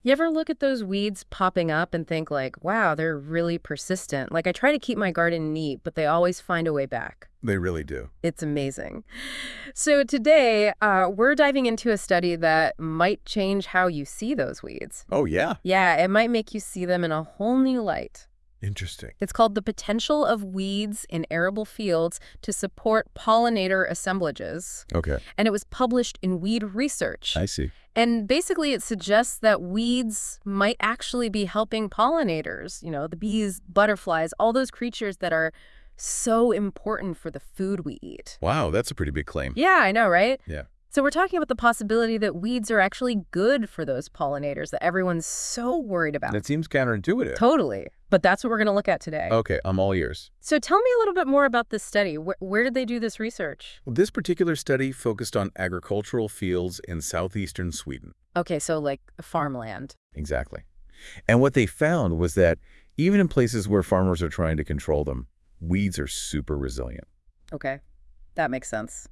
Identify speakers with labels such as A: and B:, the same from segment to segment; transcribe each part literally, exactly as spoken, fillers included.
A: You ever look at those weeds popping up and think like, wow, they're really persistent? Like I try to keep my garden neat, but they always find a way back.
B: They really do.
A: It's amazing. So today, uh, we're diving into a study that might change how you see those weeds.
B: Oh, yeah?
A: Yeah, it might make you see them in a whole new light.
B: Interesting.
A: It's called The Potential of Weeds in Arable Fields to Support Pollinator Assemblages.
B: Okay.
A: And it was published in Weed Research.
B: I see.
A: And basically it suggests that weeds might actually be helping pollinators, you know, the bees, butterflies, all those creatures that are so important for the food we eat.
B: Wow, that's a pretty big claim.
A: Yeah, I know, right?
B: Yeah.
A: So we're talking about the possibility that weeds are actually good for those pollinators that everyone's so worried about.
B: That seems counterintuitive.
A: Totally. But that's what we're going to look at today.
B: Okay, I'm all ears.
A: So tell me a little bit more about this study. Where, where did they do this research?
B: Well, this particular study focused on agricultural fields in southeastern Sweden.
A: Okay, so like farmland.
B: Exactly. And what they found was that even in places where farmers are trying to control them, weeds are super resilient.
A: Okay, that makes sense.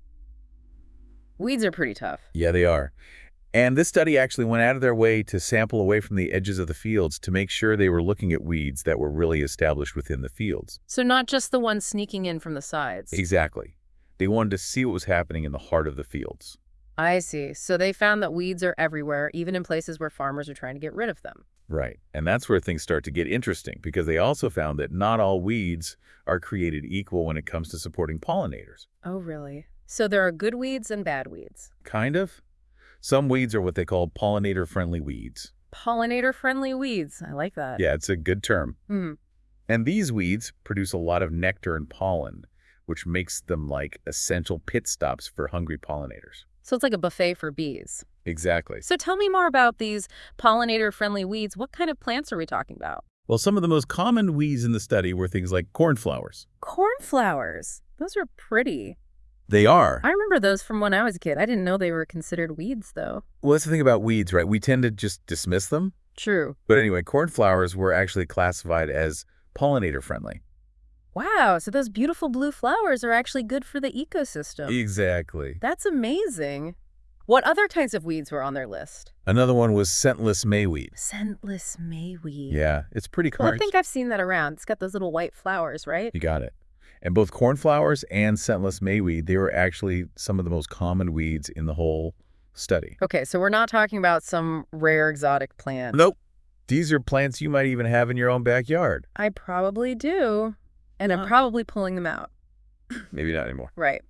A: Weeds are pretty tough.
B: Yeah, they are. And this study actually went out of their way to sample away from the edges of the fields to make sure they were looking at weeds that were really established within the fields.
A: So not just the ones sneaking in from the sides.
B: Exactly. They wanted to see what was happening in the heart of the fields.
A: I see. So they found that weeds are everywhere, even in places where farmers are trying to get rid of them.
B: Right. And that's where things start to get interesting, because they also found that not all weeds are created equal when it comes to supporting pollinators.
A: Oh, really? So there are good weeds and bad weeds.
B: Kind of. Some weeds are what they call pollinator-friendly weeds.
A: Pollinator-friendly weeds. I like that.
B: Yeah, it's a good term.
A: Hmm.
B: And these weeds produce a lot of nectar and pollen, which makes them like essential pit stops for hungry pollinators.
A: So it's like a buffet for bees.
B: Exactly.
A: So tell me more about these pollinator-friendly weeds. What kind of plants are we talking about?
B: Well, some of the most common weeds in the study were things like cornflowers.
A: Cornflowers. Those are pretty.
B: They are.
A: I remember those from when I was a kid. I didn't know they were considered weeds, though.
B: Well, that's the thing about weeds, right? We tend to just dismiss them.
A: True.
B: But anyway, cornflowers were actually classified as pollinator-friendly.
A: Wow, so those beautiful blue flowers are actually good for the ecosystem.
B: Exactly.
A: That's amazing. What other kinds of weeds were on their list?
B: Another one was scentless mayweed.
A: Scentless mayweed.
B: Yeah, it's pretty
A: Well,
B: common.
A: I think I've seen that around. It's got those little white flowers, right?
B: You got it. And both cornflowers and scentless mayweed, they were actually some of the most common weeds in the whole study.
A: Okay, so we're not talking about some rare exotic plant.
B: Nope. These are plants you might even have in your own backyard.
A: I probably do. And I'm
B: Huh.
A: probably pulling them out.
B: Maybe not anymore.
A: Right.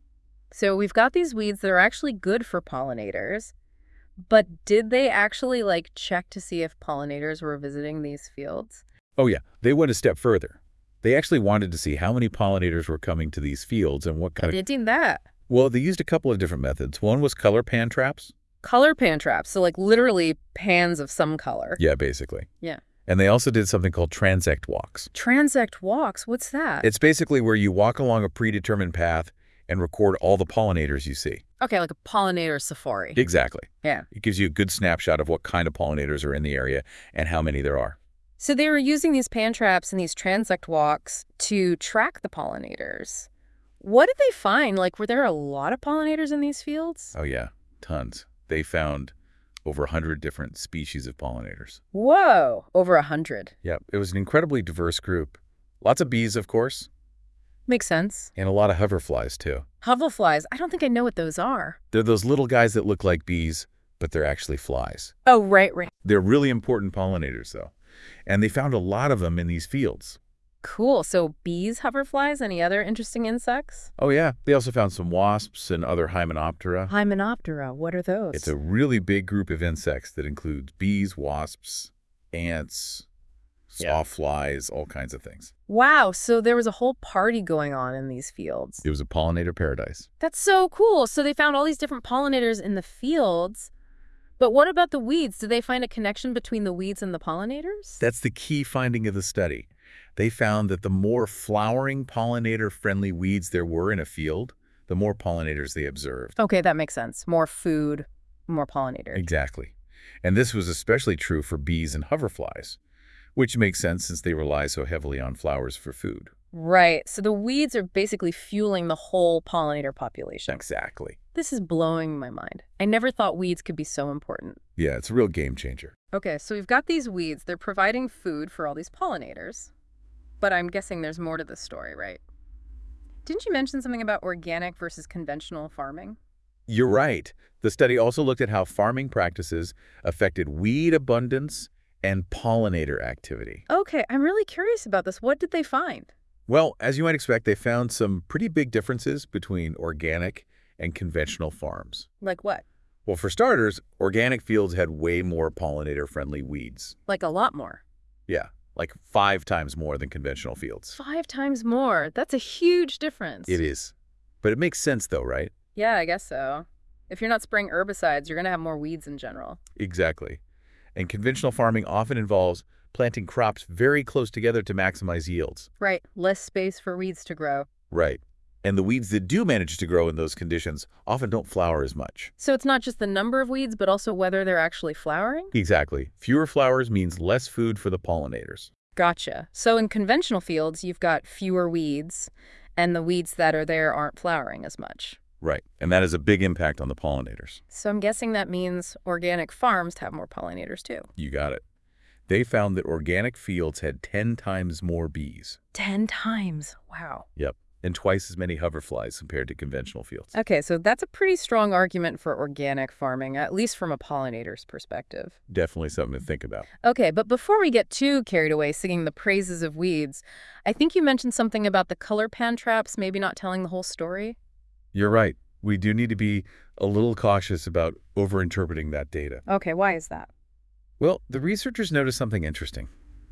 A: So we've got these weeds that are actually good for pollinators. But did they actually, like, check to see if pollinators were visiting these fields?
B: Oh, yeah. They went a step further. They actually wanted to see how many pollinators were coming to these fields and what kind
A: They
B: of...
A: did that.
B: Well, they used a couple of different methods. One was color pan traps.
A: Color pan traps, so like literally pans of some color.
B: Yeah, basically.
A: Yeah.
B: And they also did something called transect walks.
A: Transect walks, what's that?
B: It's basically where you walk along a predetermined path and record all the pollinators you see.
A: Okay, like a pollinator safari.
B: Exactly.
A: Yeah.
B: It gives you a good snapshot of what kind of pollinators are in the area and how many there are.
A: So they were using these pan traps and these transect walks to track the pollinators. What did they find? Like, were there a lot of pollinators in these fields?
B: Oh, yeah. Tons. They found over one hundred different species of pollinators.
A: Whoa, over a hundred.
B: Yeah, it was an incredibly diverse group. Lots of bees, of course,
A: Makes sense.
B: and a lot of hoverflies, too.
A: Hovelflies, I don't think I know what those are.
B: They're those little guys that look like bees, but they're actually flies.
A: Oh, right, right.
B: They're really important pollinators, though. And they found a lot of them in these fields.
A: Cool. So bees, hoverflies, any other interesting insects?
B: Oh, yeah. They also found some wasps and other Hymenoptera.
A: Hymenoptera, what are those?
B: It's a really big group of insects that includes bees, wasps, ants,
A: Yeah.
B: sawflies, all kinds of things.
A: Wow, so there was a whole party going on in these fields.
B: It was a pollinator paradise.
A: That's so cool. So they found all these different pollinators in the fields. But what about the weeds? Did they find a connection between the weeds and the pollinators?
B: That's the key finding of the study. They found that the more flowering pollinator-friendly weeds there were in a field, the more pollinators they observed.
A: Okay, that makes sense. More food, more pollinators.
B: Exactly. And this was especially true for bees and hoverflies, which makes sense since they rely so heavily on flowers for food.
A: Right. So the weeds are basically fueling the whole pollinator population.
B: Exactly.
A: This is blowing my mind. I never thought weeds could be so important.
B: Yeah, it's a real game changer.
A: Okay, so we've got these weeds. They're providing food for all these pollinators. But I'm guessing there's more to this story, right? Didn't you mention something about organic versus conventional farming?
B: You're right. The study also looked at how farming practices affected weed abundance and pollinator activity.
A: Okay, I'm really curious about this. What did they find?
B: Well, as you might expect, they found some pretty big differences between organic and conventional farms.
A: Like what?
B: Well, for starters, organic fields had way more pollinator-friendly weeds.
A: Like a lot more.
B: Yeah, like five times more than conventional fields.
A: Five times more. That's a huge difference.
B: It is. But it makes sense, though, right?
A: Yeah, I guess so. If you're not spraying herbicides, you're going to have more weeds in general.
B: Exactly. And conventional farming often involves planting crops very close together to maximize yields.
A: Right. Less space for weeds to grow.
B: Right. And the weeds that do manage to grow in those conditions often don't flower as much.
A: So it's not just the number of weeds, but also whether they're actually flowering?
B: Exactly. Fewer flowers means less food for the pollinators.
A: Gotcha. So in conventional fields, you've got fewer weeds, and the weeds that are there aren't flowering as much.
B: Right. And that has a big impact on the pollinators.
A: So I'm guessing that means organic farms have more pollinators too.
B: You got it. They found that organic fields had ten times more bees.
A: Ten times. Wow.
B: Yep. And twice as many hoverflies compared to conventional fields.
A: Okay, so that's a pretty strong argument for organic farming, at least from a pollinator's perspective.
B: Definitely something to think about.
A: Okay, but before we get too carried away singing the praises of weeds, I think you mentioned something about the color pan traps maybe not telling the whole story.
B: You're right. We do need to be a little cautious about overinterpreting that data.
A: Okay, why is that?
B: Well, the researchers noticed something interesting.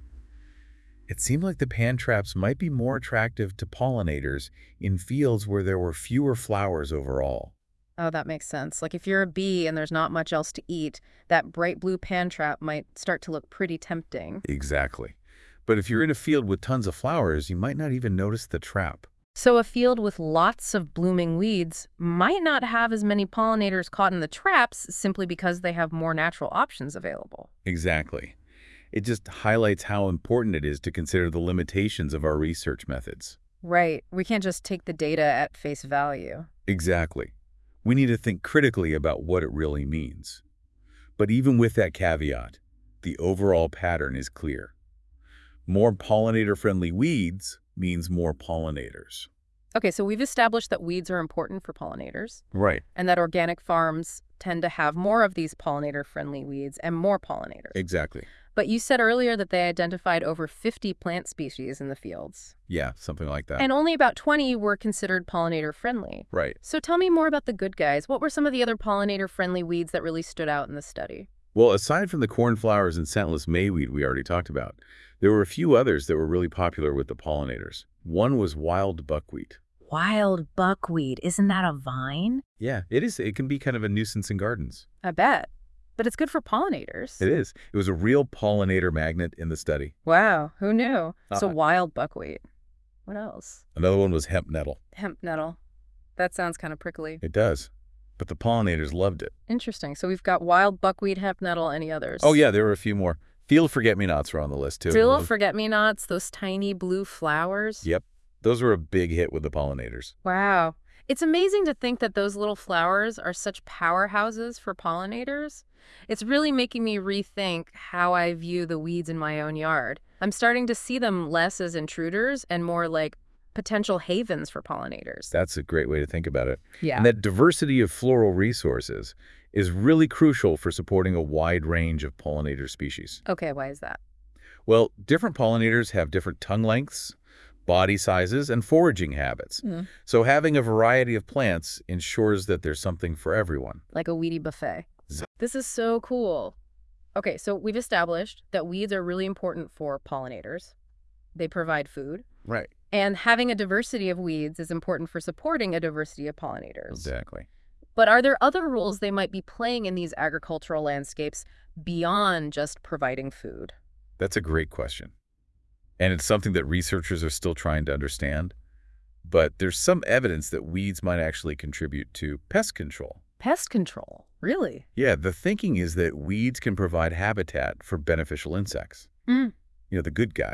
B: It seemed like the pan traps might be more attractive to pollinators in fields where there were fewer flowers overall.
A: Oh, that makes sense. Like if you're a bee and there's not much else to eat, that bright blue pan trap might start to look pretty tempting.
B: Exactly. But if you're in a field with tons of flowers, you might not even notice the trap.
A: So a field with lots of blooming weeds might not have as many pollinators caught in the traps simply because they have more natural options available.
B: Exactly. It just highlights how important it is to consider the limitations of our research methods.
A: Right. We can't just take the data at face value.
B: Exactly. We need to think critically about what it really means. But even with that caveat, the overall pattern is clear. More pollinator-friendly weeds means more pollinators.
A: Okay, so we've established that weeds are important for pollinators.
B: Right.
A: And that organic farms tend to have more of these pollinator-friendly weeds and more pollinators.
B: Exactly.
A: But you said earlier that they identified over fifty plant species in the fields.
B: Yeah, something like that.
A: And only about twenty were considered pollinator-friendly.
B: Right.
A: So tell me more about the good guys. What were some of the other pollinator-friendly weeds that really stood out in the study?
B: Well, aside from the cornflowers and scentless mayweed we already talked about, there were a few others that were really popular with the pollinators. One was wild buckwheat.
A: Wild buckwheat. Isn't that a vine?
B: Yeah, it is. It can be kind of a nuisance in gardens.
A: I bet. But it's good for pollinators.
B: It is. It was a real pollinator magnet in the study.
A: Wow, who knew? So
B: Uh,
A: wild buckwheat. What else?
B: Another one was hemp nettle.
A: Hemp nettle. That sounds kind of prickly.
B: It does. But the pollinators loved it.
A: Interesting. So we've got wild buckwheat, hemp nettle, any others?
B: Oh, yeah, there were a few more. Field forget-me-nots were on the list, too.
A: Field forget-me-nots, those tiny blue flowers.
B: Yep. Those were a big hit with the pollinators.
A: Wow. It's amazing to think that those little flowers are such powerhouses for pollinators. It's really making me rethink how I view the weeds in my own yard. I'm starting to see them less as intruders and more like potential havens for pollinators.
B: That's a great way to think about it.
A: Yeah.
B: And that diversity of floral resources is really crucial for supporting a wide range of pollinator species.
A: Okay, why is that?
B: Well, different pollinators have different tongue lengths, body sizes, and foraging habits.
A: Mm.
B: So having a variety of plants ensures that there's something for everyone.
A: Like a weedy buffet.
B: Z-
A: This is so cool. Okay, so we've established that weeds are really important for pollinators. They provide food.
B: Right.
A: And having a diversity of weeds is important for supporting a diversity of pollinators.
B: Exactly.
A: But are there other roles they might be playing in these agricultural landscapes beyond just providing food?
B: That's a great question. And it's something that researchers are still trying to understand. But there's some evidence that weeds might actually contribute to pest control.
A: Pest control? Really?
B: Yeah, the thinking is that weeds can provide habitat for beneficial insects.
A: Mm.
B: You know, the good guys,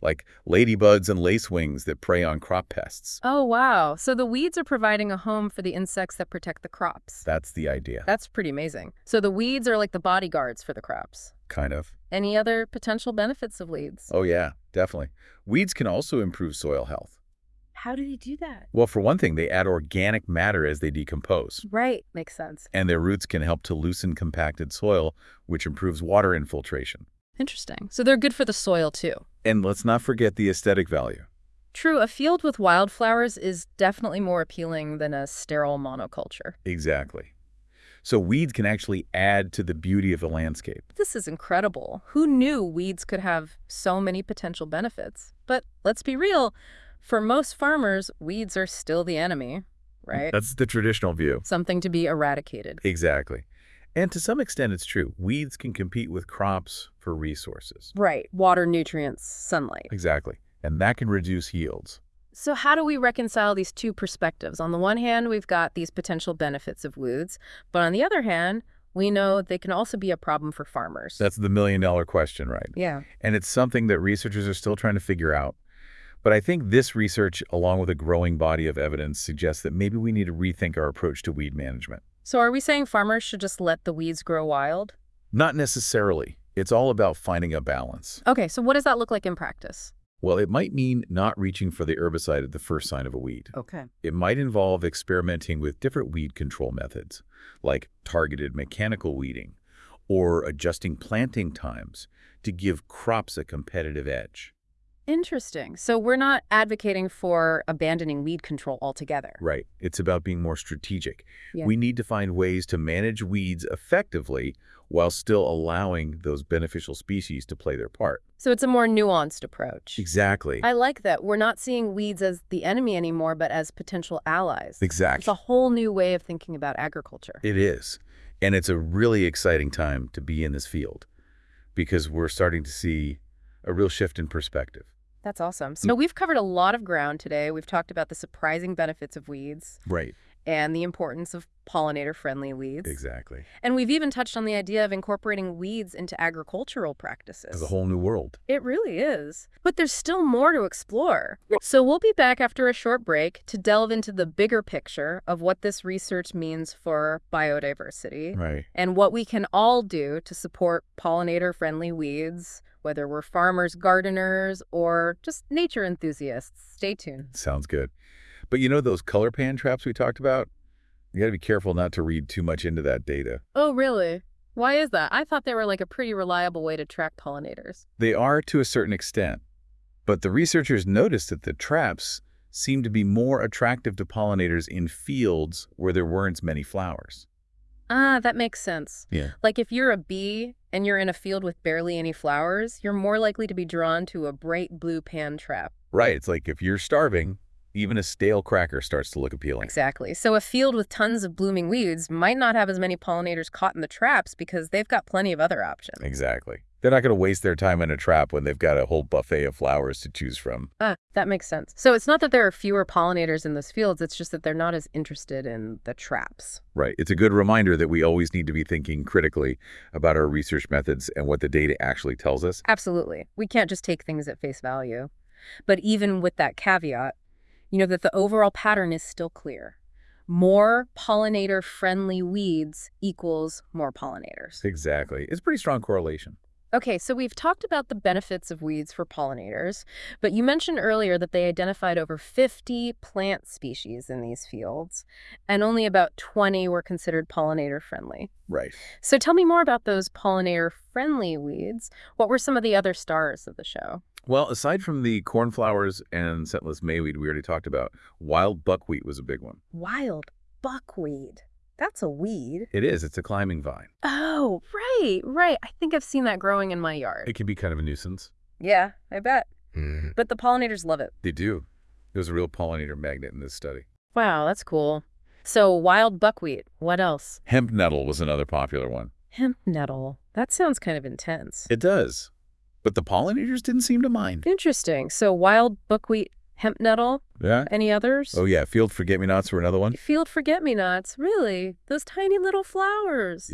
B: like ladybugs and lacewings that prey on crop pests.
A: Oh, wow. So the weeds are providing a home for the insects that protect the crops.
B: That's the idea.
A: That's pretty amazing. So the weeds are like the bodyguards for the crops.
B: Kind of.
A: Any other potential benefits of weeds?
B: Oh, yeah, definitely. Weeds can also improve soil health.
A: How do they do that?
B: Well, for one thing, they add organic matter as they decompose.
A: Right. Makes sense.
B: And their roots can help to loosen compacted soil, which improves water infiltration.
A: Interesting. So they're good for the soil, too.
B: And let's not forget the aesthetic value.
A: True, a field with wildflowers is definitely more appealing than a sterile monoculture.
B: Exactly. So weeds can actually add to the beauty of the landscape.
A: This is incredible. Who knew weeds could have so many potential benefits? But let's be real, for most farmers, weeds are still the enemy, right?
B: That's the traditional view.
A: Something to be eradicated.
B: Exactly. And to some extent, it's true. Weeds can compete with crops for resources.
A: Right. Water, nutrients, sunlight.
B: Exactly. And that can reduce yields.
A: So how do we reconcile these two perspectives? On the one hand, we've got these potential benefits of weeds, but on the other hand, we know they can also be a problem for farmers.
B: That's the million-dollar question, right?
A: Yeah.
B: And it's something that researchers are still trying to figure out. But I think this research, along with a growing body of evidence, suggests that maybe we need to rethink our approach to weed management.
A: So are we saying farmers should just let the weeds grow wild?
B: Not necessarily. It's all about finding a balance.
A: Okay, so what does that look like in practice?
B: Well, it might mean not reaching for the herbicide at the first sign of a weed.
A: Okay.
B: It might involve experimenting with different weed control methods, like targeted mechanical weeding, or adjusting planting times to give crops a competitive edge.
A: Interesting. So we're not advocating for abandoning weed control altogether.
B: Right. It's about being more strategic.
A: Yeah.
B: We need to find ways to manage weeds effectively while still allowing those beneficial species to play their part.
A: So it's a more nuanced approach.
B: Exactly.
A: I like that. We're not seeing weeds as the enemy anymore, but as potential allies.
B: Exactly.
A: It's a whole new way of thinking about agriculture.
B: It is. And it's a really exciting time to be in this field because we're starting to see a real shift in perspective.
A: That's awesome. So we've covered a lot of ground today. We've talked about the surprising benefits of weeds
B: Right.
A: and the importance of pollinator-friendly weeds.
B: Exactly.
A: And we've even touched on the idea of incorporating weeds into agricultural practices.
B: It's a whole new world.
A: It really is. But there's still more to explore. So we'll be back after a short break to delve into the bigger picture of what this research means for biodiversity
B: Right.
A: and what we can all do to support pollinator-friendly weeds, whether we're farmers, gardeners, or just nature enthusiasts. Stay tuned.
B: Sounds good. But you know those color pan traps we talked about? You got to be careful not to read too much into that data.
A: Oh, really? Why is that? I thought they were like a pretty reliable way to track pollinators.
B: They are to a certain extent, but the researchers noticed that the traps seem to be more attractive to pollinators in fields where there weren't many flowers.
A: Ah, that makes sense.
B: Yeah.
A: Like if you're a bee and you're in a field with barely any flowers, you're more likely to be drawn to a bright blue pan trap.
B: Right. It's like if you're starving, even a stale cracker starts to look appealing.
A: Exactly. So a field with tons of blooming weeds might not have as many pollinators caught in the traps because they've got plenty of other options.
B: Exactly. They're not going to waste their time in a trap when they've got a whole buffet of flowers to choose from.
A: Ah, that makes sense. So it's not that there are fewer pollinators in those fields, it's just that they're not as interested in the traps.
B: Right. It's a good reminder that we always need to be thinking critically about our research methods and what the data actually tells us.
A: Absolutely. We can't just take things at face value. But even with that caveat, you know that the overall pattern is still clear. More pollinator-friendly weeds equals more pollinators.
B: Exactly. It's a pretty strong correlation.
A: Okay, so we've talked about the benefits of weeds for pollinators, but you mentioned earlier that they identified over fifty plant species in these fields, and only about twenty were considered pollinator-friendly.
B: Right.
A: So tell me more about those pollinator-friendly weeds. What were some of the other stars of the show?
B: Well, aside from the cornflowers and scentless mayweed we already talked about, wild buckwheat was a big one.
A: Wild buckwheat. That's a weed.
B: It is. It's a climbing vine.
A: Oh, right, right. I think I've seen that growing in my yard.
B: It can be kind of a nuisance.
A: Yeah, I bet.
B: Mm.
A: But the pollinators love it.
B: They do. It was a real pollinator magnet in this study.
A: Wow, that's cool. So wild buckwheat. What else?
B: Hemp nettle was another popular one.
A: Hemp nettle. That sounds kind of intense.
B: It does. But the pollinators didn't seem to mind.
A: Interesting. So wild buckwheat, hemp nettle.
B: Yeah.
A: Any others?
B: Oh, yeah. Field forget-me-nots were another one.
A: Field forget-me-nots. Really? Those tiny little flowers.
B: Yep.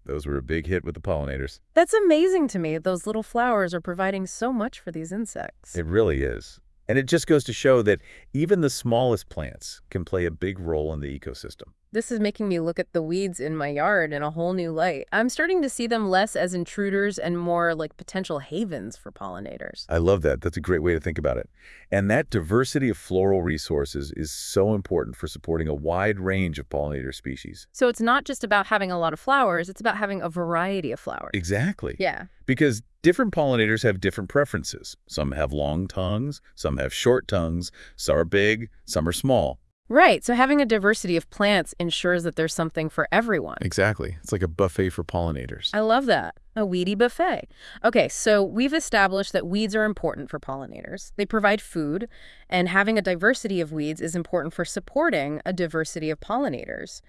B: Those were a big hit with the pollinators.
A: That's amazing to me. Those little flowers are providing so much for these insects.
B: It really is. And it just goes to show that even the smallest plants can play a big role in the ecosystem.
A: This is making me look at the weeds in my yard in a whole new light. I'm starting to see them less as intruders and more like potential havens for pollinators.
B: I love that. That's a great way to think about it. And that diversity of floral resources is so important for supporting a wide range of pollinator species.
A: So it's not just about having a lot of flowers, it's about having a variety of flowers.
B: Exactly.
A: Yeah.
B: Because different pollinators have different preferences. Some have long tongues, some have short tongues, some are big, some are small.
A: Right. So having a diversity of plants ensures that there's something for everyone.
B: Exactly. It's like a buffet for pollinators.
A: I love that. A weedy buffet. Okay, so we've established that weeds are important for pollinators. They provide food, and having a diversity of weeds is important for supporting a diversity of pollinators.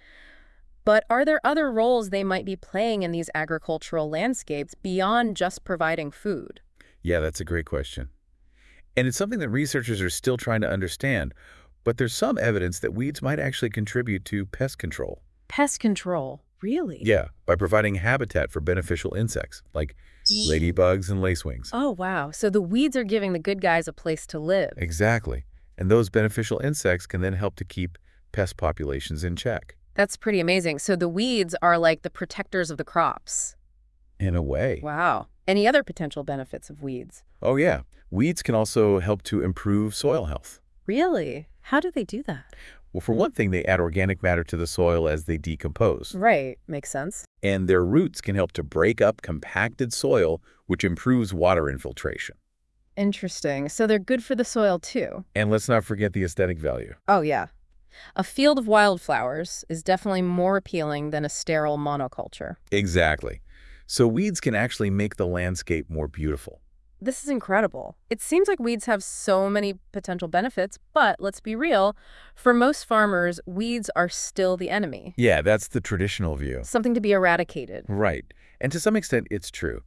A: But are there other roles they might be playing in these agricultural landscapes beyond just providing food?
B: Yeah, that's a great question. And it's something that researchers are still trying to understand. But there's some evidence that weeds might actually contribute to pest control.
A: Pest control? Really?
B: Yeah, by providing habitat for beneficial insects, like ladybugs and lacewings.
A: Oh, wow. So the weeds are giving the good guys a place to live.
B: Exactly. And those beneficial insects can then help to keep pest populations in check.
A: That's pretty amazing. So the weeds are like the protectors of the crops.
B: In a way.
A: Wow. Any other potential benefits of weeds?
B: Oh, yeah. Weeds can also help to improve soil health.
A: Really? How do they do that?
B: Well, for one thing, they add organic matter to the soil as they decompose.
A: Right. Makes sense.
B: And their roots can help to break up compacted soil, which improves water infiltration.
A: Interesting. So they're good for the soil, too.
B: And let's not forget the aesthetic value.
A: Oh, yeah. A field of wildflowers is definitely more appealing than a sterile monoculture.
B: Exactly. So weeds can actually make the landscape more beautiful.
A: This is incredible. It seems like weeds have so many potential benefits, but let's be real, for most farmers, weeds are still the enemy.
B: Yeah, that's the traditional view.
A: Something to be eradicated.
B: Right. And to some extent, it's true.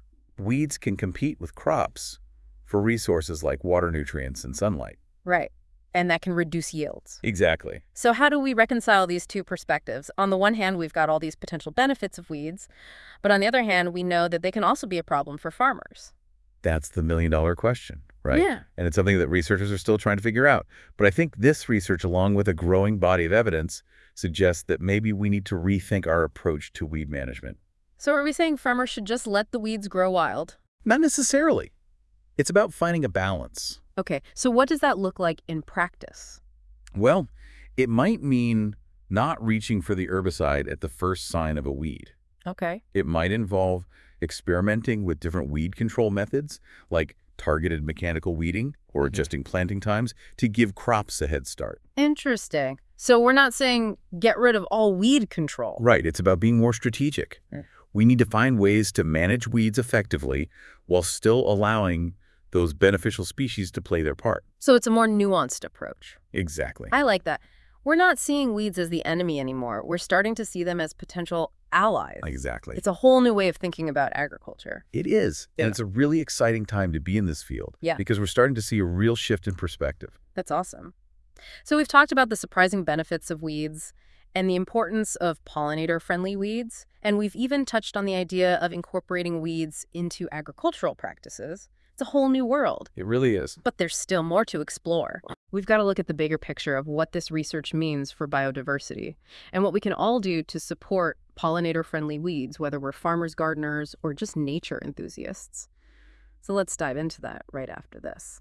B: Weeds can compete with crops for resources like water nutrients and sunlight.
A: Right. And that can reduce yields.
B: Exactly.
A: So how do we reconcile these two perspectives? On the one hand, we've got all these potential benefits of weeds, but on the other hand, we know that they can also be a problem for farmers.
B: That's the million-dollar question, right?
A: Yeah.
B: And it's something that researchers are still trying to figure out. But I think this research, along with a growing body of evidence, suggests that maybe we need to rethink our approach to weed management.
A: So are we saying farmers should just let the weeds grow wild?
B: Not necessarily. It's about finding a balance.
A: Okay, so what does that look like in practice?
B: Well, it might mean not reaching for the herbicide at the first sign of a weed.
A: Okay.
B: It might involve experimenting with different weed control methods, like targeted mechanical weeding or adjusting planting times to give crops a head start.
A: Interesting. So we're not saying get rid of all weed control.
B: Right. It's about being more strategic.
A: Mm.
B: We need to find ways to manage weeds effectively while still allowing those beneficial species to play their part.
A: So it's a more nuanced approach.
B: Exactly.
A: I like that. We're not seeing weeds as the enemy anymore. We're starting to see them as potential allies.
B: Exactly.
A: It's a whole new way of thinking about agriculture.
B: It is. And
A: Yeah.
B: it's a really exciting time to be in this field.
A: Yeah.
B: Because we're starting to see a real shift in perspective.
A: That's awesome. So we've talked about the surprising benefits of weeds and the importance of pollinator-friendly weeds, and we've even touched on the idea of incorporating weeds into agricultural practices. It's a whole new world.
B: It really is.
A: But there's still more to explore. We've got to look at the bigger picture of what this research means for biodiversity and what we can all do to support pollinator-friendly weeds, whether we're farmers, gardeners, or just nature enthusiasts. So let's dive into that right after this.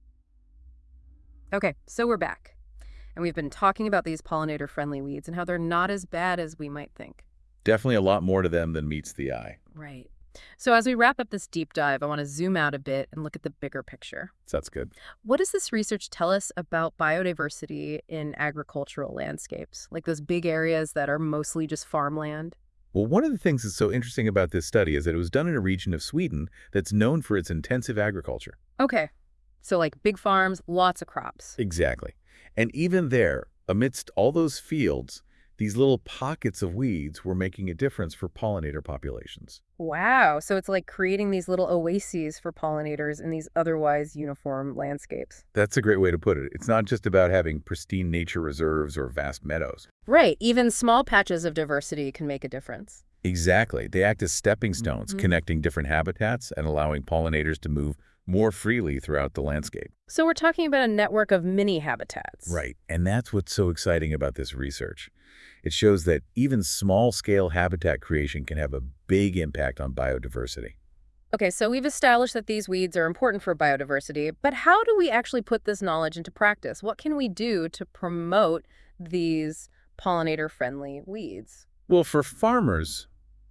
A: Okay, so we're back. And we've been talking about these pollinator-friendly weeds and how they're not as bad as we might think.
B: Definitely a lot more to them than meets the eye.
A: Right. So as we wrap up this deep dive, I want to zoom out a bit and look at the bigger picture.
B: So that's good.
A: What does this research tell us about biodiversity in agricultural landscapes, like those big areas that are mostly just farmland?
B: Well, one of the things that's so interesting about this study is that it was done in a region of Sweden that's known for its intensive agriculture.
A: Okay. So like big farms, lots of crops.
B: Exactly. And even there, amidst all those fields, these little pockets of weeds were making a difference for pollinator populations.
A: Wow. So it's like creating these little oases for pollinators in these otherwise uniform landscapes.
B: That's a great way to put it. It's not just about having pristine nature reserves or vast meadows.
A: Right. Even small patches of diversity can make a difference.
B: Exactly. They act as stepping stones,
A: Mhm.
B: connecting different habitats and allowing pollinators to move more freely throughout the landscape.
A: So we're talking about a network of mini habitats.
B: Right. And that's what's so exciting about this research. It shows that even small-scale habitat creation can have a big impact on biodiversity.
A: Okay, so we've established that these weeds are important for biodiversity, but how do we actually put this knowledge into practice? What can we do to promote these pollinator-friendly weeds?
B: Well, for farmers,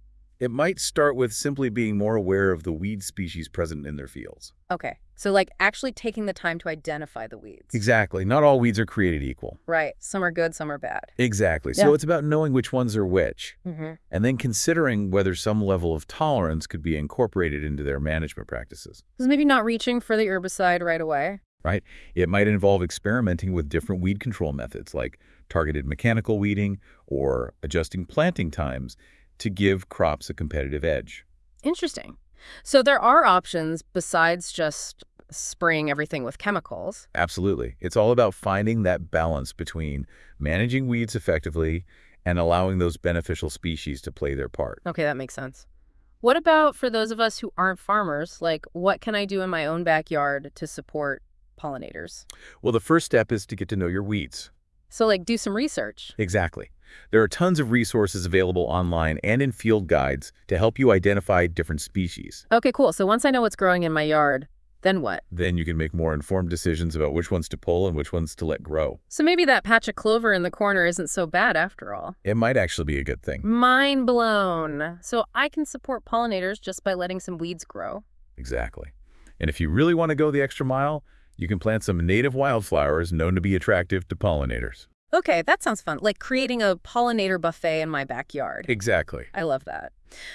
B: it might start with simply being more aware of the weed species present in their fields.
A: Okay, so like actually taking the time to identify the weeds.
B: Exactly. Not all weeds are created equal.
A: Right, some are good, some are bad.
B: Exactly.
A: Yeah.
B: So it's about knowing which ones are which,
A: Mm-hmm.
B: and then considering whether some level of tolerance could be incorporated into their management practices.
A: So maybe not reaching for the herbicide right away.
B: Right? It might involve experimenting with different weed control methods like targeted mechanical weeding or adjusting planting times to give crops a competitive edge.
A: Interesting. So there are options besides just spraying everything with chemicals.
B: Absolutely. It's all about finding that balance between managing weeds effectively and allowing those beneficial species to play their part.
A: Okay, that makes sense. What about for those of us who aren't farmers? Like, what can I do in my own backyard to support pollinators?
B: Well, the first step is to get to know your weeds.
A: So, like, do some research.
B: Exactly. There are tons of resources available online and in field guides to help you identify different species.
A: Okay, cool. So once I know what's growing in my yard, then what?
B: Then you can make more informed decisions about which ones to pull and which ones to let grow.
A: So maybe that patch of clover in the corner isn't so bad after all.
B: It might actually be a good thing.
A: Mind blown. So I can support pollinators just by letting some weeds grow.
B: Exactly. And if you really want to go the extra mile, you can plant some native wildflowers known to be attractive to pollinators.
A: Okay, that sounds fun. Like creating a pollinator buffet in my backyard.
B: Exactly.
A: I love that.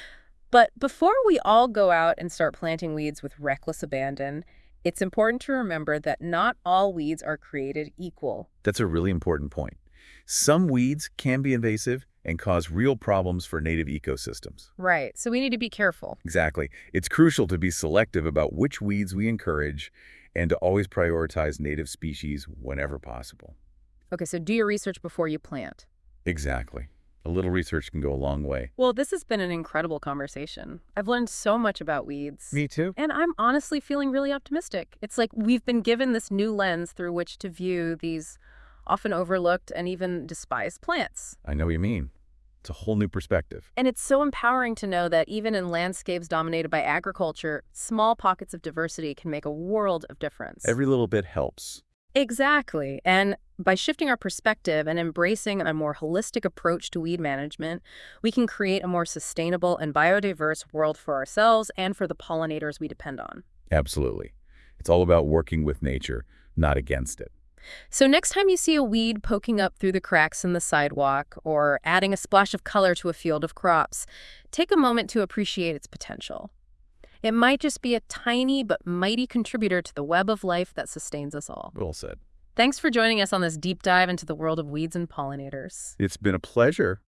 A: But before we all go out and start planting weeds with reckless abandon, it's important to remember that not all weeds are created equal.
B: That's a really important point. Some weeds can be invasive and cause real problems for native ecosystems.
A: Right, so we need to be careful.
B: Exactly. It's crucial to be selective about which weeds we encourage and to always prioritize native species whenever possible.
A: Okay, so do your research before you plant.
B: Exactly. A little research can go a long way.
A: Well, this has been an incredible conversation. I've learned so much about weeds.
B: Me too.
A: And I'm honestly feeling really optimistic. It's like we've been given this new lens through which to view these often overlooked and even despised plants.
B: I know what you mean. It's a whole new perspective.
A: And it's so empowering to know that even in landscapes dominated by agriculture, small pockets of diversity can make a world of difference.
B: Every little bit helps.
A: Exactly. And by shifting our perspective and embracing a more holistic approach to weed management, we can create a more sustainable and biodiverse world for ourselves and for the pollinators we depend on.
B: Absolutely. It's all about working with nature, not against it.
A: So next time you see a weed poking up through the cracks in the sidewalk or adding a splash of color to a field of crops, take a moment to appreciate its potential. It might just be a tiny but mighty contributor to the web of life that sustains us all.
B: Well said.
A: Thanks for joining us on this deep dive into the world of weeds and pollinators.
B: It's been a pleasure.